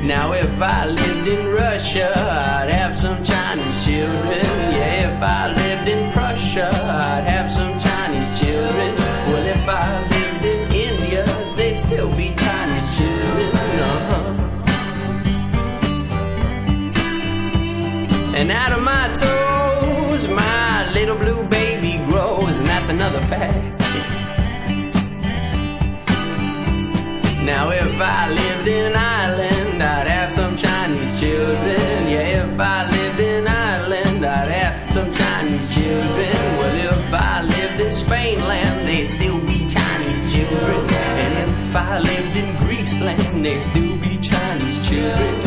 Now if I lived in Russia, I'd have some Chinese children. Yeah, if I lived in Prussia, I'd have some Chinese children. Well, if I lived in India, they'd still be Chinese children. And out of my toes, my little blue baby grows, and that's another fact. Now if I lived in Ireland, I'd have some Chinese children. Yeah, if I lived in Ireland, I'd have some Chinese children. Well, if I lived in Spainland, they'd still be Chinese children. And if I lived in Greeceland, they'd still be Chinese children.